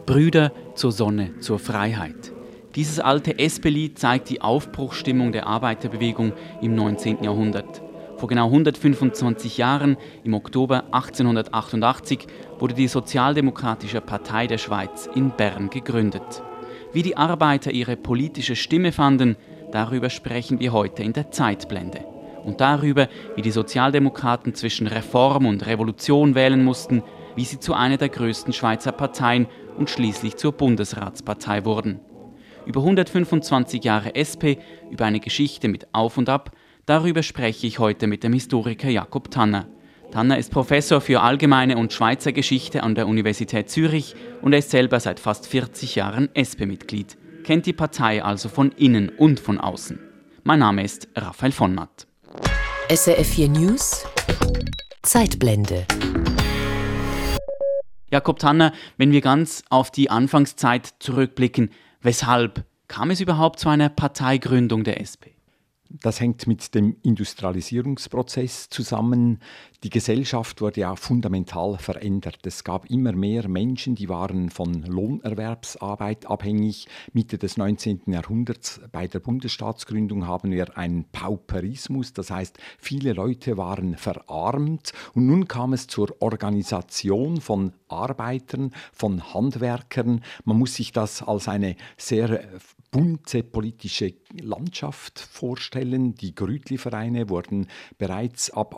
Brüder zur Sonne, zur Freiheit. Dieses alte SP-Lied zeigt die Aufbruchsstimmung der Arbeiterbewegung im 19. Jahrhundert. Vor genau 125 Jahren, im Oktober 1888, wurde die Sozialdemokratische Partei der Schweiz in Bern gegründet. Wie die Arbeiter ihre politische Stimme fanden, darüber sprechen wir heute in der Zeitblende. Und darüber, wie die Sozialdemokraten zwischen Reform und Revolution wählen mussten, wie sie zu einer der größten Schweizer Parteien und schließlich zur Bundesratspartei wurden. Über 125 Jahre SP, über eine Geschichte mit Auf und Ab, darüber spreche ich heute mit dem Historiker Jakob Tanner. Tanner ist Professor für Allgemeine und Schweizer Geschichte an der Universität Zürich und er ist selber seit fast 40 Jahren SP-Mitglied, kennt die Partei also von innen und von außen. Mein Name ist Raphael von Matt. SRF 4 News Zeitblende. Jakob Tanner, wenn wir ganz auf die Anfangszeit zurückblicken, weshalb kam es überhaupt zu einer Parteigründung der SP? Das hängt mit dem Industrialisierungsprozess zusammen. Die Gesellschaft wurde ja fundamental verändert. Es gab immer mehr Menschen, die waren von Lohnerwerbsarbeit abhängig. Mitte des 19. Jahrhunderts bei der Bundesstaatsgründung haben wir einen Pauperismus. Das heißt, viele Leute waren verarmt. Und nun kam es zur Organisation von Arbeitern, von Handwerkern. Man muss sich das als eine sehr bunte politische Landschaft vorstellen. Die Grütli-Vereine wurden bereits ab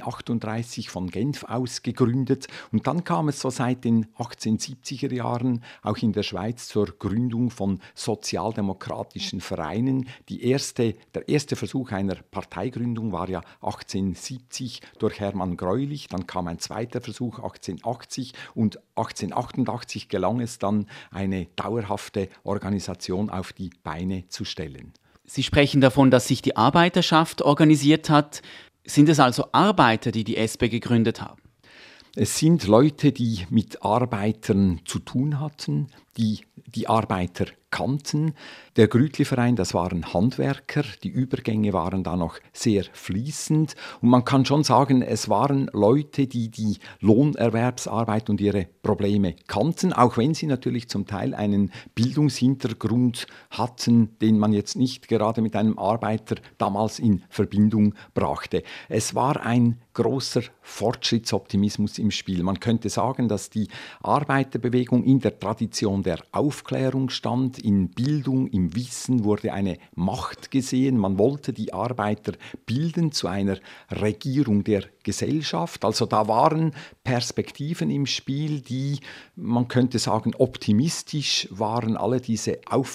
1838 von Genf aus gegründet. Und dann kam es so seit den 1870er Jahren auch in der Schweiz zur Gründung von sozialdemokratischen Vereinen. Der erste Versuch einer Parteigründung war ja 1870 durch Hermann Greulich. Dann kam ein zweiter Versuch 1880 und 1888 gelang es dann, eine dauerhafte Organisation auf die Beine zu stellen. Sie sprechen davon, dass sich die Arbeiterschaft organisiert hat. Sind es also Arbeiter, die die SP gegründet haben? Es sind Leute, die mit Arbeitern zu tun hatten, die Arbeiter kannten. Der Grütli-Verein, das waren Handwerker, die Übergänge waren da noch sehr fließend und man kann schon sagen, es waren Leute, die Lohnerwerbsarbeit und ihre Probleme kannten, auch wenn sie natürlich zum Teil einen Bildungshintergrund hatten, den man jetzt nicht gerade mit einem Arbeiter damals in Verbindung brachte. Es war ein großer Fortschrittsoptimismus im Spiel. Man könnte sagen, dass die Arbeiterbewegung in der Tradition der Aufklärung stand. In Bildung, im Wissen wurde eine Macht gesehen. Man wollte die Arbeiter bilden zu einer Regierung der Gesellschaft. Also da waren Perspektiven im Spiel, die, man könnte sagen, optimistisch waren. Alle diese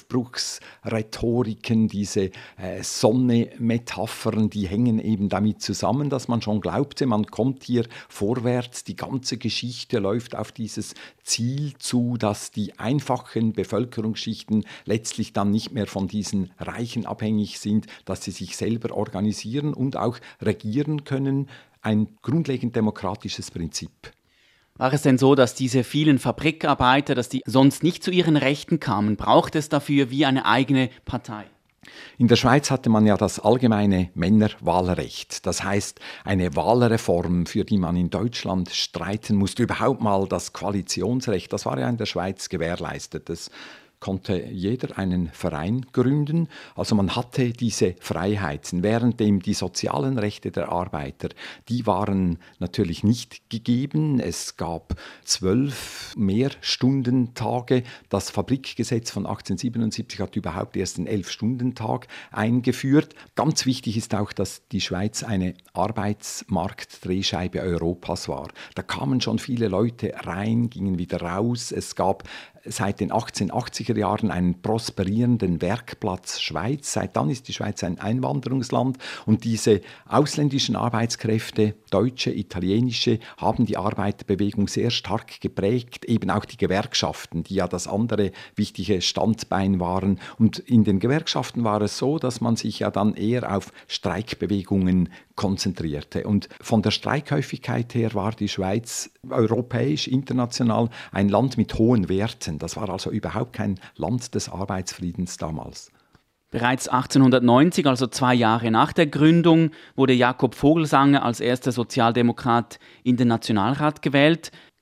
Aufbruchsrhetoriken, diese Sonne-Metaphern, die hängen eben damit zusammen, dass man schon glaubte, man kommt hier vorwärts. Die ganze Geschichte läuft auf dieses Ziel zu, dass die einfachen Bevölkerungsschichten letztlich dann nicht mehr von diesen Reichen abhängig sind, dass sie sich selber organisieren und auch regieren können. Ein grundlegend demokratisches Prinzip. War es denn so, dass diese vielen Fabrikarbeiter, dass die sonst nicht zu ihren Rechten kamen? Braucht es dafür wie eine eigene Partei? In der Schweiz hatte man ja das allgemeine Männerwahlrecht. Das heißt, eine Wahlreform, für die man in Deutschland streiten musste, überhaupt mal das Koalitionsrecht, das war ja in der Schweiz gewährleistet. Das konnte jeder einen Verein gründen. Also man hatte diese Freiheiten, währenddem die sozialen Rechte der Arbeiter, die waren natürlich nicht gegeben. Es gab 12 Mehrstudentage. Das Fabrikgesetz von 1877 hat überhaupt erst den 11-Stunden-Tag eingeführt. Ganz wichtig ist auch, dass die Schweiz eine Arbeitsmarktdrehscheibe Europas war. Da kamen schon viele Leute rein, gingen wieder raus. Es gab seit den 1880er Jahren einen prosperierenden Werkplatz Schweiz. Seit dann ist die Schweiz ein Einwanderungsland und diese ausländischen Arbeitskräfte, deutsche, italienische, haben die Arbeiterbewegung sehr stark geprägt, eben auch die Gewerkschaften, die ja das andere wichtige Standbein waren. Und in den Gewerkschaften war es so, dass man sich ja dann eher auf Streikbewegungen konzentrierte. Und von der Streikhäufigkeit her war die Schweiz europäisch, international ein Land mit hohen Werten. Das war also überhaupt kein Land des Arbeitsfriedens damals. Bereits 1890, also 2 Jahre nach der Gründung, wurde Jakob Vogelsanger als erster Sozialdemokrat in den Nationalrat gewählt.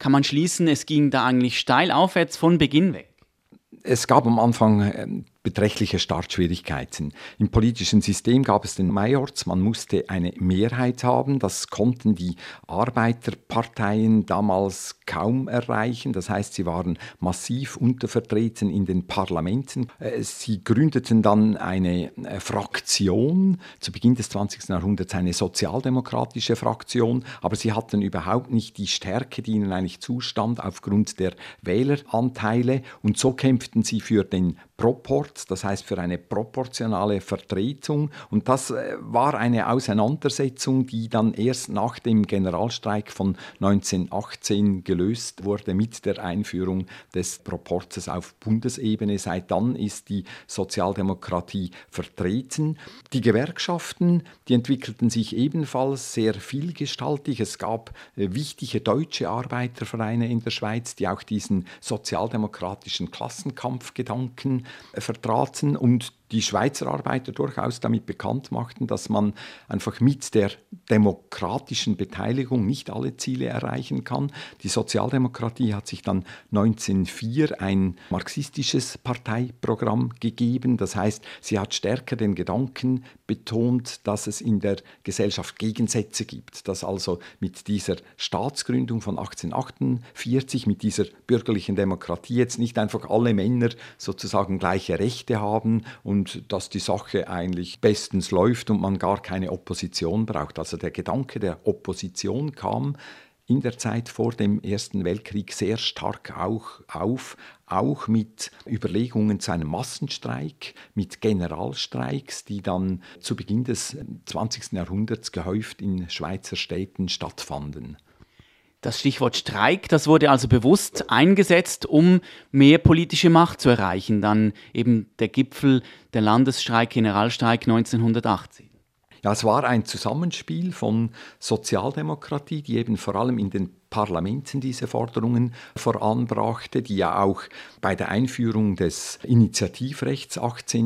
kann man schließen, es ging da eigentlich steil aufwärts von Beginn weg. Es gab am Anfang beträchtliche Startschwierigkeiten. Im politischen System gab es den Majorzs, man musste eine Mehrheit haben. Das konnten die Arbeiterparteien damals kaum erreichen. Das heißt, sie waren massiv untervertreten in den Parlamenten. Sie gründeten dann eine Fraktion, zu Beginn des 20. Jahrhunderts eine sozialdemokratische Fraktion, aber sie hatten überhaupt nicht die Stärke, die ihnen eigentlich zustand aufgrund der Wähleranteile. Und so kämpften sie für den Proport, das heißt für eine proportionale Vertretung. Und das war eine Auseinandersetzung, die dann erst nach dem Generalstreik von 1918 gelöst wurde mit der Einführung des Proportes auf Bundesebene. Seit dann ist die Sozialdemokratie vertreten. Die Gewerkschaften, die entwickelten sich ebenfalls sehr vielgestaltig. Es gab wichtige deutsche Arbeitervereine in der Schweiz, die auch diesen sozialdemokratischen Klassenkampfgedanken vertraten und die Schweizer Arbeiter durchaus damit bekannt machten, dass man einfach mit der demokratischen Beteiligung nicht alle Ziele erreichen kann. Die Sozialdemokratie hat sich dann 1904 ein marxistisches Parteiprogramm gegeben. Das heißt, sie hat stärker den Gedanken betont, dass es in der Gesellschaft Gegensätze gibt. Dass also mit dieser Staatsgründung von 1848, mit dieser bürgerlichen Demokratie jetzt nicht einfach alle Männer sozusagen gleiche Rechte haben und dass die Sache eigentlich bestens läuft und man gar keine Opposition braucht. Also der Gedanke der Opposition kam in der Zeit vor dem Ersten Weltkrieg sehr stark auch mit Überlegungen zu einem Massenstreik, mit Generalstreiks, die dann zu Beginn des 20. Jahrhunderts gehäuft in Schweizer Städten stattfanden. Das Stichwort Streik, das wurde also bewusst eingesetzt, um mehr politische Macht zu erreichen. Dann eben der Gipfel, der Landesstreik, Generalstreik 1918. Ja, es war ein Zusammenspiel von Sozialdemokratie, die eben vor allem in den Parlamenten diese Forderungen voranbrachte, die ja auch bei der Einführung des Initiativrechts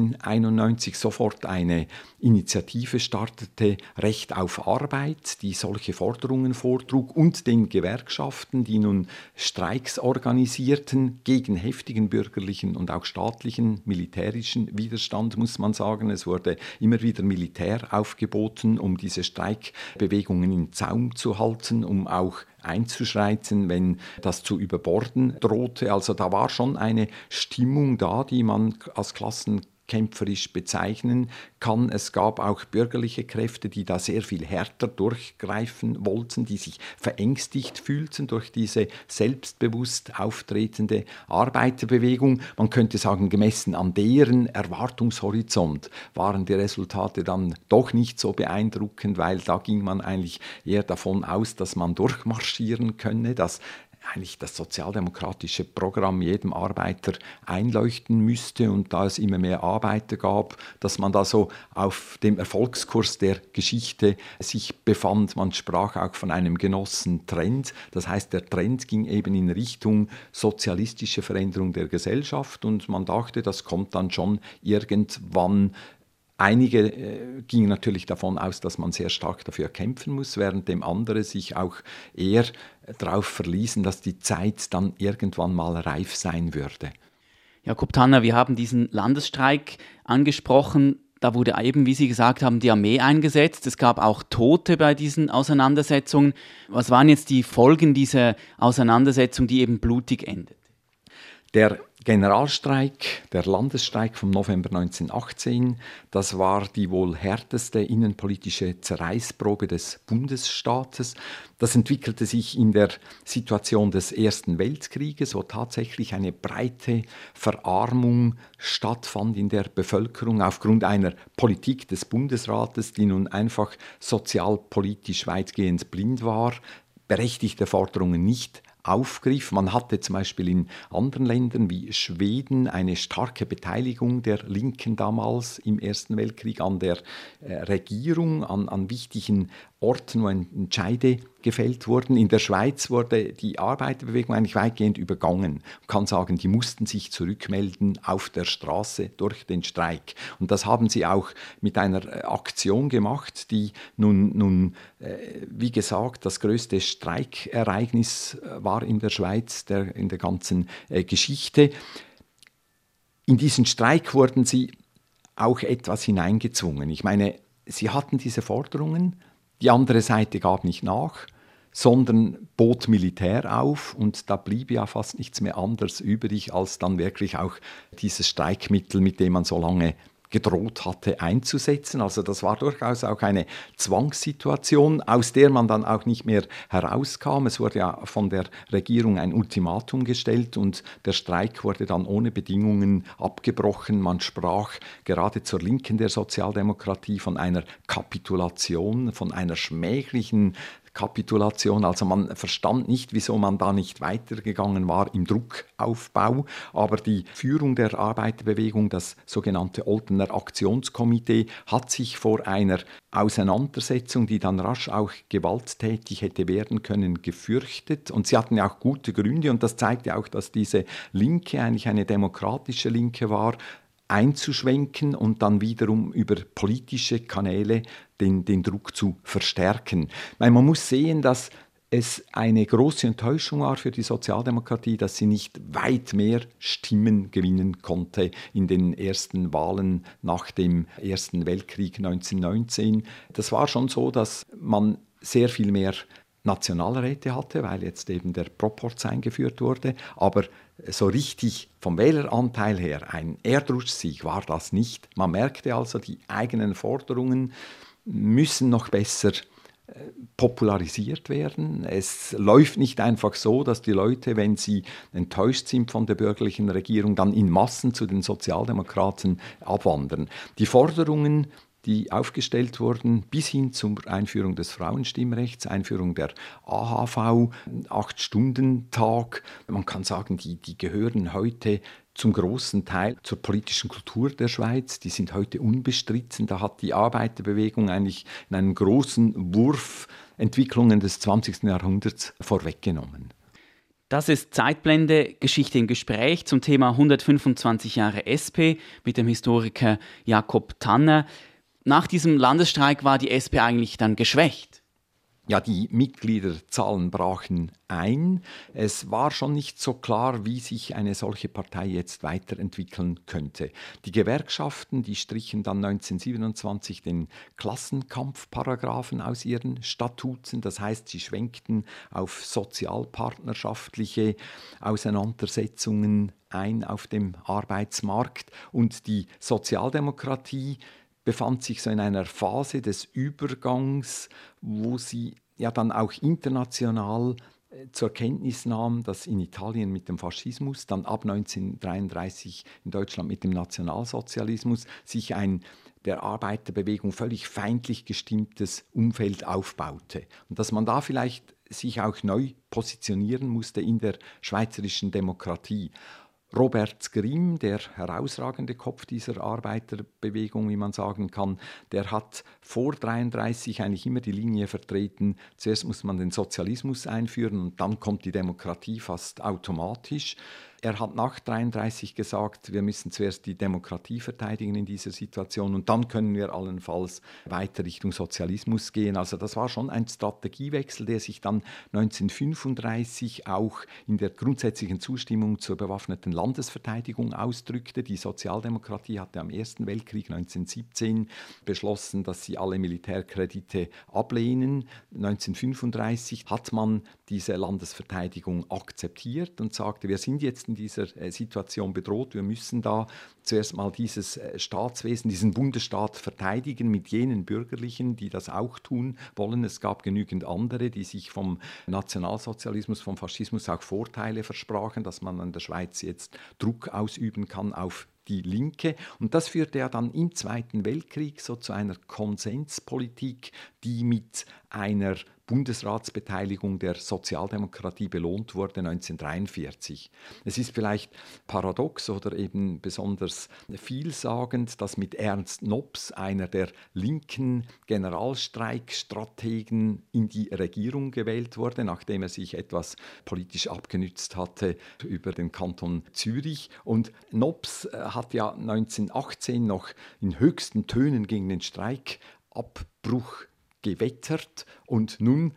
1891 sofort eine Initiative startete, Recht auf Arbeit, die solche Forderungen vortrug, und den Gewerkschaften, die nun Streiks organisierten gegen heftigen bürgerlichen und auch staatlichen militärischen Widerstand, muss man sagen. Es wurde immer wieder Militär aufgeboten, um diese Streikbewegungen in Zaum zu halten, um auch einzuschreiten, wenn das zu überborden drohte. Also da war schon eine Stimmung da, die man als klassenkämpferisch bezeichnen kann. Es gab auch bürgerliche Kräfte, die da sehr viel härter durchgreifen wollten, die sich verängstigt fühlten durch diese selbstbewusst auftretende Arbeiterbewegung. Man könnte sagen, gemessen an deren Erwartungshorizont waren die Resultate dann doch nicht so beeindruckend, weil da ging man eigentlich eher davon aus, dass man durchmarschieren könne, dass eigentlich das sozialdemokratische Programm jedem Arbeiter einleuchten müsste, und da es immer mehr Arbeiter gab, dass man da so auf dem Erfolgskurs der Geschichte sich befand. Man sprach auch von einem Genossentrend. Das heißt, der Trend ging eben in Richtung sozialistische Veränderung der Gesellschaft, und man dachte, das kommt dann schon irgendwann. Einige gingen natürlich davon aus, dass man sehr stark dafür kämpfen muss, während dem andere sich auch eher darauf verließen, dass die Zeit dann irgendwann mal reif sein würde. Jakob Tanner, wir haben diesen Landesstreik angesprochen. Da wurde eben, wie Sie gesagt haben, die Armee eingesetzt. Es gab auch Tote bei diesen Auseinandersetzungen. Was waren jetzt die Folgen dieser Auseinandersetzung, die eben blutig endet? Der Generalstreik, der Landesstreik vom November 1918, das war die wohl härteste innenpolitische Zerreißprobe des Bundesstaates. Das entwickelte sich in der Situation des Ersten Weltkrieges, wo tatsächlich eine breite Verarmung stattfand in der Bevölkerung aufgrund einer Politik des Bundesrates, die nun einfach sozialpolitisch weitgehend blind war, berechtigte Forderungen nicht aufgriff. Man hatte zum Beispiel in anderen Ländern wie Schweden eine starke Beteiligung der Linken damals im Ersten Weltkrieg an der Regierung, an wichtigen Orten, wo Entscheide gefällt wurden. In der Schweiz wurde die Arbeiterbewegung eigentlich weitgehend übergangen. Man kann sagen, die mussten sich zurückmelden auf der Straße durch den Streik. Und das haben sie auch mit einer Aktion gemacht, die nun wie gesagt, das größte Streikereignis war in der Schweiz, in der ganzen Geschichte. In diesen Streik wurden sie auch etwas hineingezwungen. Ich meine, sie hatten diese Forderungen, die andere Seite gab nicht nach, sondern bot Militär auf und da blieb ja fast nichts mehr anderes übrig, als dann wirklich auch dieses Streikmittel, mit dem man so lange gedroht hatte, einzusetzen. Also das war durchaus auch eine Zwangssituation, aus der man dann auch nicht mehr herauskam. Es wurde ja von der Regierung ein Ultimatum gestellt und der Streik wurde dann ohne Bedingungen abgebrochen. Man sprach gerade zur Linken der Sozialdemokratie von einer Kapitulation, von einer schmählichen Kapitulation. Also man verstand nicht, wieso man da nicht weitergegangen war im Druckaufbau. Aber die Führung der Arbeiterbewegung, das sogenannte Oltener Aktionskomitee, hat sich vor einer Auseinandersetzung, die dann rasch auch gewalttätig hätte werden können, gefürchtet. Und sie hatten ja auch gute Gründe. Und das zeigt ja auch, dass diese Linke eigentlich eine demokratische Linke war, einzuschwenken und dann wiederum über politische Kanäle den Druck zu verstärken. Man muss sehen, dass es eine große Enttäuschung war für die Sozialdemokratie, dass sie nicht weit mehr Stimmen gewinnen konnte in den ersten Wahlen nach dem Ersten Weltkrieg 1919. Das war schon so, dass man sehr viel mehr Nationalräte hatte, weil jetzt eben der Proporz eingeführt wurde, aber so richtig vom Wähleranteil her ein Erdrutschsieg war das nicht. Man merkte also, die eigenen Forderungen müssen noch besser popularisiert werden. Es läuft nicht einfach so, dass die Leute, wenn sie enttäuscht sind von der bürgerlichen Regierung, dann in Massen zu den Sozialdemokraten abwandern. Die Forderungen, die aufgestellt wurden, bis hin zur Einführung des Frauenstimmrechts, Einführung der AHV, 8-Stunden-Tag. Man kann sagen, die gehören heute zum großen Teil zur politischen Kultur der Schweiz. Die sind heute unbestritten. Da hat die Arbeiterbewegung eigentlich in einem großen Wurf Entwicklungen des 20. Jahrhunderts vorweggenommen. Das ist Zeitblende, Geschichte im Gespräch zum Thema 125 Jahre SP mit dem Historiker Jakob Tanner. Nach diesem Landesstreik war die SP eigentlich dann geschwächt. Ja, die Mitgliederzahlen brachen ein. Es war schon nicht so klar, wie sich eine solche Partei jetzt weiterentwickeln könnte. Die Gewerkschaften, die strichen dann 1927 den Klassenkampfparagraphen aus ihren Statuten. Das heißt, sie schwenkten auf sozialpartnerschaftliche Auseinandersetzungen ein auf dem Arbeitsmarkt. Und die Sozialdemokratie befand sich so in einer Phase des Übergangs, wo sie ja dann auch international zur Kenntnis nahm, dass in Italien mit dem Faschismus, dann ab 1933 in Deutschland mit dem Nationalsozialismus, sich ein der Arbeiterbewegung völlig feindlich gestimmtes Umfeld aufbaute. Und dass man da vielleicht sich auch neu positionieren musste in der schweizerischen Demokratie. Robert Grimm, der herausragende Kopf dieser Arbeiterbewegung, wie man sagen kann, der hat vor 1933 eigentlich immer die Linie vertreten, zuerst muss man den Sozialismus einführen und dann kommt die Demokratie fast automatisch. Er hat nach 1933 gesagt, wir müssen zuerst die Demokratie verteidigen in dieser Situation und dann können wir allenfalls weiter Richtung Sozialismus gehen. Also das war schon ein Strategiewechsel, der sich dann 1935 auch in der grundsätzlichen Zustimmung zur bewaffneten Landesverteidigung ausdrückte. Die Sozialdemokratie hatte am Ersten Weltkrieg 1917 beschlossen, dass sie alle Militärkredite ablehnen. 1935 hat man diese Landesverteidigung akzeptiert und sagte, wir sind jetzt in dieser Situation bedroht. Wir müssen da zuerst mal dieses Staatswesen, diesen Bundesstaat verteidigen mit jenen Bürgerlichen, die das auch tun wollen. Es gab genügend andere, die sich vom Nationalsozialismus, vom Faschismus auch Vorteile versprachen, dass man an der Schweiz jetzt Druck ausüben kann auf die Linke. Und das führte ja dann im Zweiten Weltkrieg so zu einer Konsenspolitik, die mit einer Bundesratsbeteiligung der Sozialdemokratie belohnt wurde 1943. Es ist vielleicht paradox oder eben besonders vielsagend, dass mit Ernst Nobs, einer der linken Generalstreikstrategen, in die Regierung gewählt wurde, nachdem er sich etwas politisch abgenützt hatte über den Kanton Zürich. Und Nobs hat ja 1918 noch in höchsten Tönen gegen den Streikabbruch gewettert und nun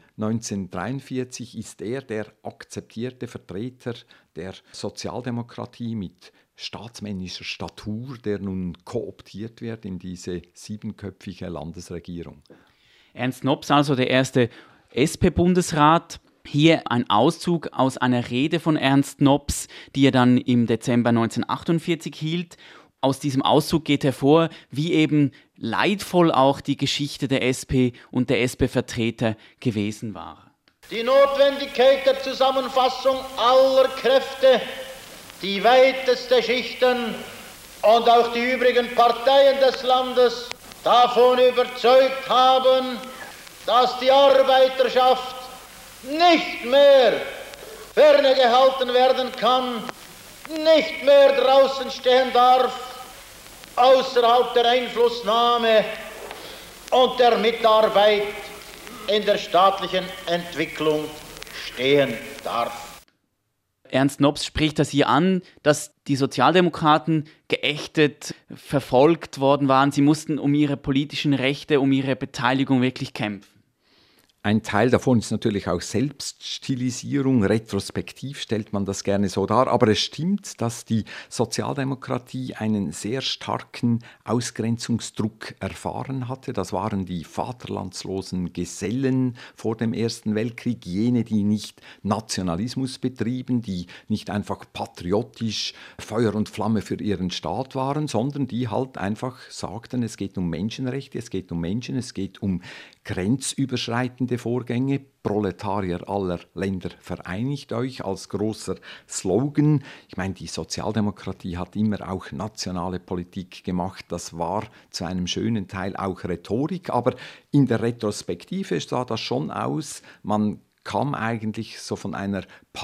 1943 ist er der akzeptierte Vertreter der Sozialdemokratie mit staatsmännischer Statur, der nun kooptiert wird in diese 7-köpfige Landesregierung. Ernst Nobs, also der erste SP-Bundesrat. Hier ein Auszug aus einer Rede von Ernst Nobs, die er dann im Dezember 1948 hielt. Aus diesem Auszug geht hervor, wie eben leidvoll auch die Geschichte der SP und der SP-Vertreter gewesen war. Die Notwendigkeit der Zusammenfassung aller Kräfte, die weiteste Schichten und auch die übrigen Parteien des Landes davon überzeugt haben, dass die Arbeiterschaft nicht mehr ferne gehalten werden kann, nicht mehr draußen stehen darf, außerhalb der Einflussnahme und der Mitarbeit in der staatlichen Entwicklung stehen darf. Ernst Nobs spricht das hier an, dass die Sozialdemokraten geächtet, verfolgt worden waren. Sie mussten um ihre politischen Rechte, um ihre Beteiligung wirklich kämpfen. Ein Teil davon ist natürlich auch Selbststilisierung. Retrospektiv stellt man das gerne so dar. Aber es stimmt, dass die Sozialdemokratie einen sehr starken Ausgrenzungsdruck erfahren hatte. Das waren die vaterlandslosen Gesellen vor dem Ersten Weltkrieg, jene, die nicht Nationalismus betrieben, die nicht einfach patriotisch Feuer und Flamme für ihren Staat waren, sondern die halt einfach sagten, es geht um Menschenrechte, es geht um Menschen, es geht um grenzüberschreitende Vorgänge. Proletarier aller Länder, vereinigt euch als großer Slogan. Ich meine, die Sozialdemokratie hat immer auch nationale Politik gemacht. Das war zu einem schönen Teil auch Rhetorik, aber in der Retrospektive sah das schon aus. Man kam eigentlich so von einer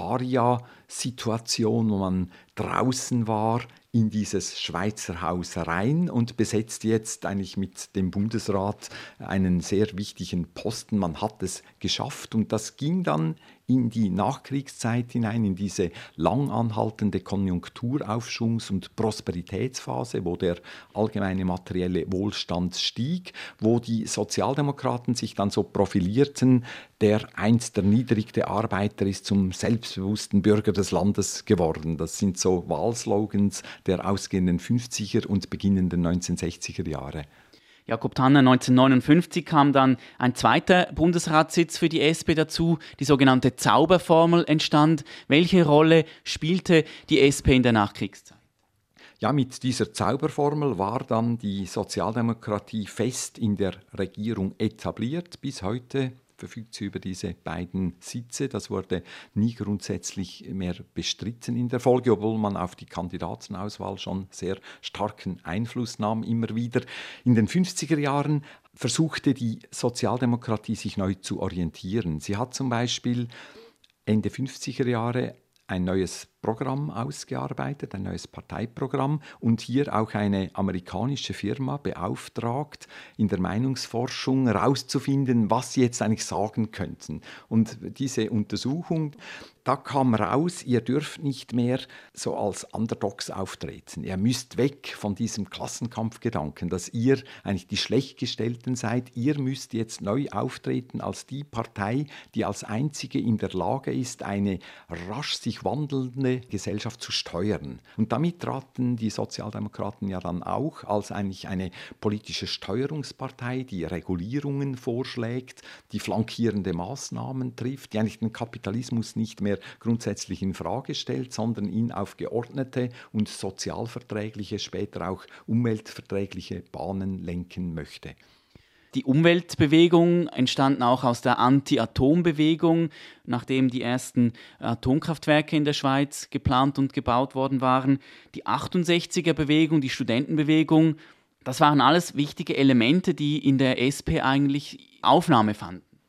Paria-Situation, wo man draußen war, in dieses Schweizer Haus rein und besetzt jetzt eigentlich mit dem Bundesrat einen sehr wichtigen Posten. Man hat es geschafft und das ging dann in die Nachkriegszeit hinein, in diese lang anhaltende Konjunkturaufschwungs- und Prosperitätsphase, wo der allgemeine materielle Wohlstand stieg, wo die Sozialdemokraten sich dann so profilierten, der einst erniedrigte Arbeiter ist zum selbstbewussten Bürger des Landes geworden. Das sind so Wahlslogans der ausgehenden 50er und beginnenden 1960er Jahre. Jakob Tanner, 1959 kam dann ein zweiter Bundesratssitz für die SP dazu. Die sogenannte Zauberformel entstand. Welche Rolle spielte die SP in der Nachkriegszeit? Ja, mit dieser Zauberformel war dann die Sozialdemokratie fest in der Regierung etabliert. Bis heute verfügt sie über diese beiden Sitze. Das wurde nie grundsätzlich mehr bestritten in der Folge, obwohl man auf die Kandidatenauswahl schon sehr starken Einfluss nahm, immer wieder. In den 50er Jahren versuchte die Sozialdemokratie sich neu zu orientieren. Sie hat zum Beispiel Ende 50er Jahre ein neues Programm ausgearbeitet, ein neues Parteiprogramm und hier auch eine amerikanische Firma beauftragt, in der Meinungsforschung herauszufinden, was sie jetzt eigentlich sagen könnten. Und diese Untersuchung, da kam raus, ihr dürft nicht mehr so als Underdogs auftreten. Ihr müsst weg von diesem Klassenkampfgedanken, dass ihr eigentlich die Schlechtgestellten seid. Ihr müsst jetzt neu auftreten als die Partei, die als einzige in der Lage ist, eine rasch sich wandelnde Gesellschaft zu steuern. Und damit traten die Sozialdemokraten ja dann auch als eigentlich eine politische Steuerungspartei, die Regulierungen vorschlägt, die flankierende Maßnahmen trifft, die eigentlich den Kapitalismus nicht mehr grundsätzlich in Frage stellt, sondern ihn auf geordnete und sozialverträgliche, später auch umweltverträgliche Bahnen lenken möchte. Die Umweltbewegung entstanden auch aus der Anti-Atom-Bewegung, nachdem die ersten Atomkraftwerke in der Schweiz geplant und gebaut worden waren. Die 68er-Bewegung, die Studentenbewegung, das waren alles wichtige Elemente, die in der SP eigentlich Aufnahme fanden.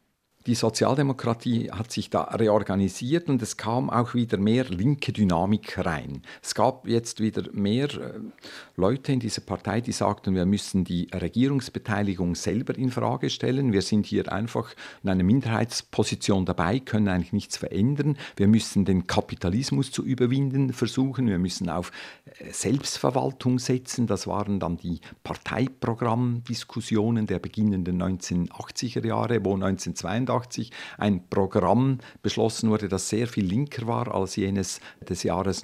Die Sozialdemokratie hat sich da reorganisiert und es kam auch wieder mehr linke Dynamik rein. Es gab jetzt wieder mehr Leute in dieser Partei, die sagten, wir müssen die Regierungsbeteiligung selber in Frage stellen. Wir sind hier einfach in einer Minderheitsposition dabei, können eigentlich nichts verändern. Wir müssen den Kapitalismus zu überwinden versuchen. Wir müssen auf Selbstverwaltung setzen. Das waren dann die Parteiprogrammdiskussionen der beginnenden 1980er Jahre, wo 1982 ein Programm beschlossen wurde, das sehr viel linker war als jenes des Jahres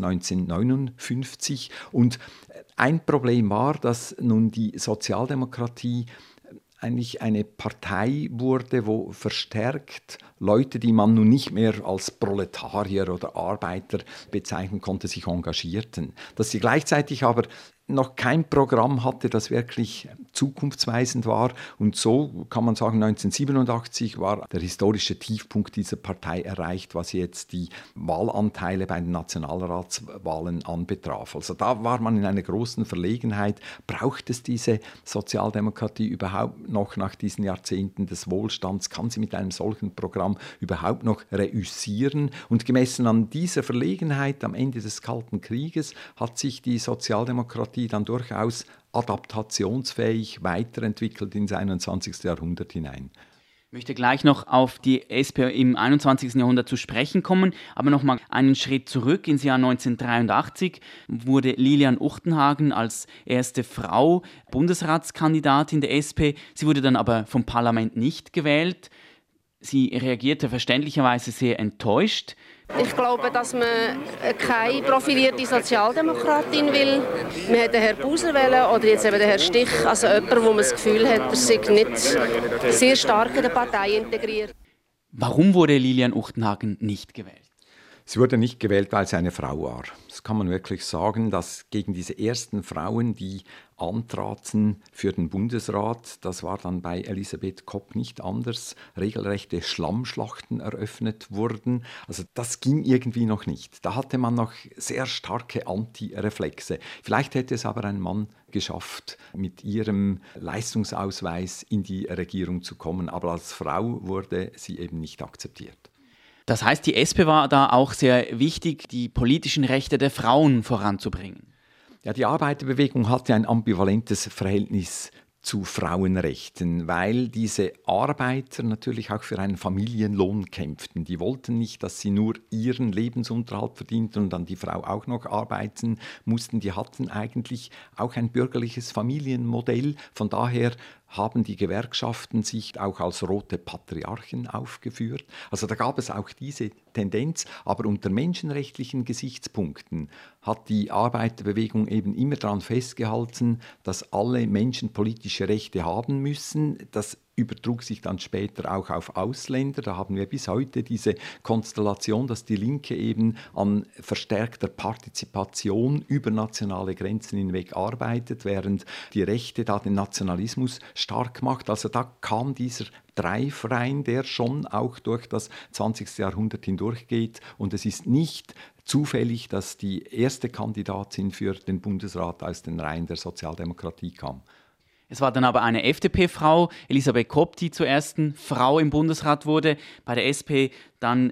1959. Und ein Problem war, dass nun die Sozialdemokratie eigentlich eine Partei wurde, wo verstärkt Leute, die man nun nicht mehr als Proletarier oder Arbeiter bezeichnen konnte, sich engagierten. Dass sie gleichzeitig aber noch kein Programm hatte, das wirklich zukunftsweisend war. Und so kann man sagen, 1987 war der historische Tiefpunkt dieser Partei erreicht, was jetzt die Wahlanteile bei den Nationalratswahlen anbetraf. Also da war man in einer großen Verlegenheit. Braucht es diese Sozialdemokratie überhaupt noch nach diesen Jahrzehnten des Wohlstands? Kann sie mit einem solchen Programm überhaupt noch reüssieren? Und gemessen an dieser Verlegenheit am Ende des Kalten Krieges hat sich die Sozialdemokratie dann durchaus adaptationsfähig weiterentwickelt ins 21. Jahrhundert hinein. Ich möchte gleich noch auf die SP im 21. Jahrhundert zu sprechen kommen, aber noch mal einen Schritt zurück. Ins Jahr 1983 wurde Lilian Uchtenhagen als erste Frau Bundesratskandidatin der SP. Sie wurde dann aber vom Parlament nicht gewählt. Sie reagierte verständlicherweise sehr enttäuscht. Ich glaube, dass man keine profilierte Sozialdemokratin will. Man hätte den Herrn Buser wählen oder jetzt eben den Herrn Stich. Also jemand, wo man das Gefühl hat, er sei nicht sehr stark in der Partei integriert. Warum wurde Lilian Uchtenhagen nicht gewählt? Sie wurde nicht gewählt, weil sie eine Frau war. Das kann man wirklich sagen, dass gegen diese ersten Frauen, die antraten für den Bundesrat, das war dann bei Elisabeth Kopp nicht anders, regelrechte Schlammschlachten eröffnet wurden. Also das ging irgendwie noch nicht. Da hatte man noch sehr starke Anti-Reflexe. Vielleicht hätte es aber ein Mann geschafft, mit ihrem Leistungsausweis in die Regierung zu kommen. Aber als Frau wurde sie eben nicht akzeptiert. Das heißt, die SP war da auch sehr wichtig, die politischen Rechte der Frauen voranzubringen. Ja, die Arbeiterbewegung hatte ein ambivalentes Verhältnis zu Frauenrechten, weil diese Arbeiter natürlich auch für einen Familienlohn kämpften. Die wollten nicht, dass sie nur ihren Lebensunterhalt verdienten und dann die Frau auch noch arbeiten mussten. Die hatten eigentlich auch ein bürgerliches Familienmodell. Von daher haben die Gewerkschaften sich auch als rote Patriarchen aufgeführt. Also da gab es auch diese Tendenz, aber unter menschenrechtlichen Gesichtspunkten hat die Arbeiterbewegung eben immer daran festgehalten, dass alle Menschen politische Rechte haben müssen. Das übertrug sich dann später auch auf Ausländer. Da haben wir bis heute diese Konstellation, dass die Linke eben an verstärkter Partizipation über nationale Grenzen hinweg arbeitet, während die Rechte da den Nationalismus stark macht. Also da kam dieser Drive rein, der schon auch durch das 20. Jahrhundert hindurchgeht. Und es ist nicht zufällig, dass die erste Kandidatin für den Bundesrat aus den Reihen der Sozialdemokratie kam. Es war dann aber eine FDP-Frau, Elisabeth Kopp, die zur ersten Frau im Bundesrat wurde. Bei der SP dann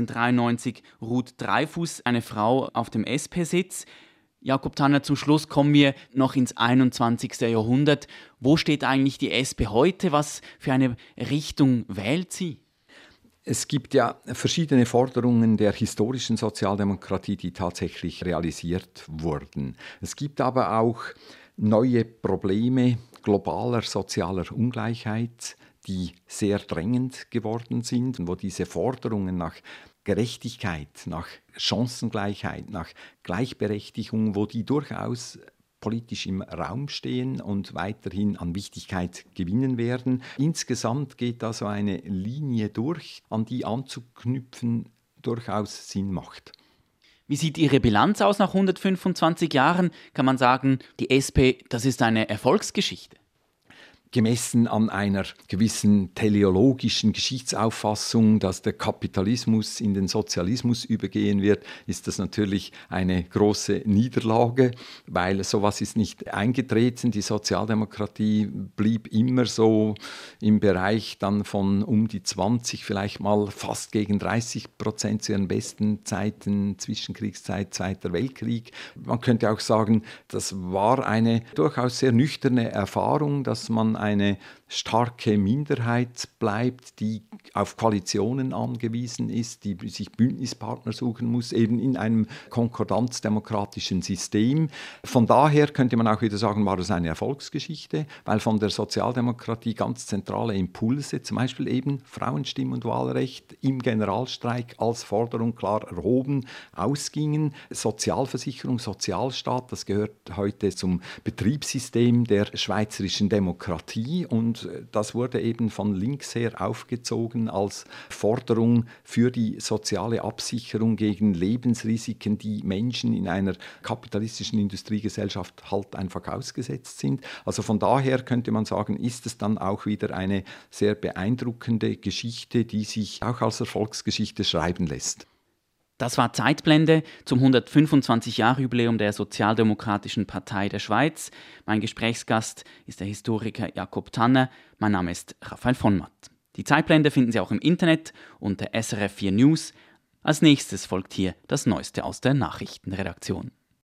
1993 Ruth Dreifuss, eine Frau auf dem SP-Sitz. Jakob Tanner, zum Schluss kommen wir noch ins 21. Jahrhundert. Wo steht eigentlich die SP heute? Was für eine Richtung wählt sie? Es gibt ja verschiedene Forderungen der historischen Sozialdemokratie, die tatsächlich realisiert wurden. Es gibt aber auch neue Probleme globaler sozialer Ungleichheit, die sehr drängend geworden sind und wo diese Forderungen nach Gerechtigkeit, nach Chancengleichheit, nach Gleichberechtigung, wo die durchaus politisch im Raum stehen und weiterhin an Wichtigkeit gewinnen werden. Insgesamt geht da so eine Linie durch, an die anzuknüpfen durchaus Sinn macht. Wie sieht Ihre Bilanz aus nach 125 Jahren? Kann man sagen, die SP, das ist eine Erfolgsgeschichte? gemessen an einer gewissen teleologischen Geschichtsauffassung, dass der Kapitalismus in den Sozialismus übergehen wird, ist das natürlich eine große Niederlage, weil sowas ist nicht eingetreten. Die Sozialdemokratie blieb immer so im Bereich dann von um die 20, vielleicht mal fast gegen 30% zu ihren besten Zeiten, Zwischenkriegszeit, Zweiter Weltkrieg. Man könnte auch sagen, das war eine durchaus sehr nüchterne Erfahrung, dass man eine starke Minderheit bleibt, die auf Koalitionen angewiesen ist, die sich Bündnispartner suchen muss, eben in einem konkordanzdemokratischen System. Von daher könnte man auch wieder sagen, war es eine Erfolgsgeschichte, weil von der Sozialdemokratie ganz zentrale Impulse, zum Beispiel eben Frauenstimm- und Wahlrecht im Generalstreik als Forderung klar erhoben, ausgingen. Sozialversicherung, Sozialstaat, das gehört heute zum Betriebssystem der schweizerischen Demokratie und das wurde eben von links her aufgezogen als Forderung für die soziale Absicherung gegen Lebensrisiken, die Menschen in einer kapitalistischen Industriegesellschaft halt einfach ausgesetzt sind. Also von daher könnte man sagen, ist es dann auch wieder eine sehr beeindruckende Geschichte, die sich auch als Erfolgsgeschichte schreiben lässt. Das war Zeitblende zum 125-Jahre-Jubiläum der Sozialdemokratischen Partei der Schweiz. Mein Gesprächsgast ist der Historiker Jakob Tanner. Mein Name ist Raphael von Matt. Die Zeitblende finden Sie auch im Internet unter SRF4 News. Als nächstes folgt hier das Neueste aus der Nachrichtenredaktion.